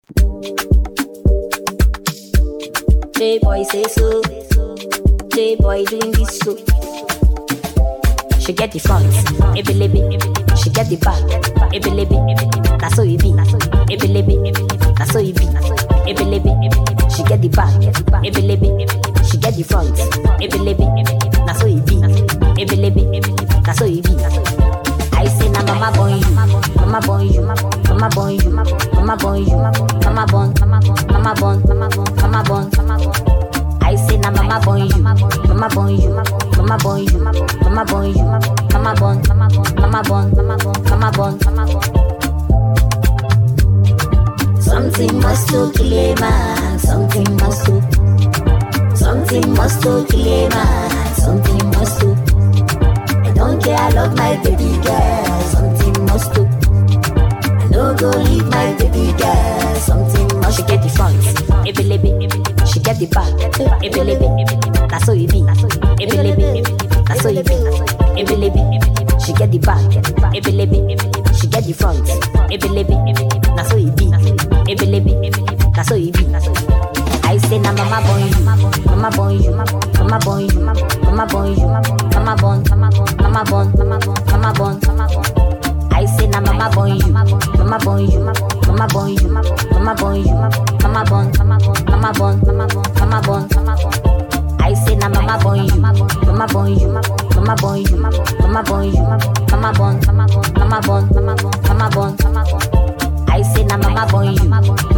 J-boy say so. J-boy doing this so. She get the front, ebelebe. She get the back, ebelebe. That's how it be, ebelebe. That's how it be, ebelebe. She get the back, ebelebe. She get the front, ebelebe. That's how it be, ebelebe. That's how it be. I say na mama born you, mama born you, mama born you, mama born you, mama born, mama born, mama born. I say na mama born you, mama born you, mama born you, mama born you, mama born, mama born, mama born. Something must to kill a man, something must to kill a man, something must to. I don't care, I love my baby girl, something must to. I no go leave my baby girl, something must. She get the front, ebelebe. She get the back, ebelebe. That's how it be, ebelebe. That's how it be, ebelebe. She get the back, ebelebe. She get the front, ebelebe. That's how it be, ebelebe. That's how it be. I say na mama born you, mama born you, mama born you, mama born you, mama born, mama born, mama born. I say na mama born you, mama born you, mama born you, mama born you, mama born, mama born, mama born. I say na mama born you, mama born you, mama born you, mama born you, mama born, mama born, mama born. I say na mama born you.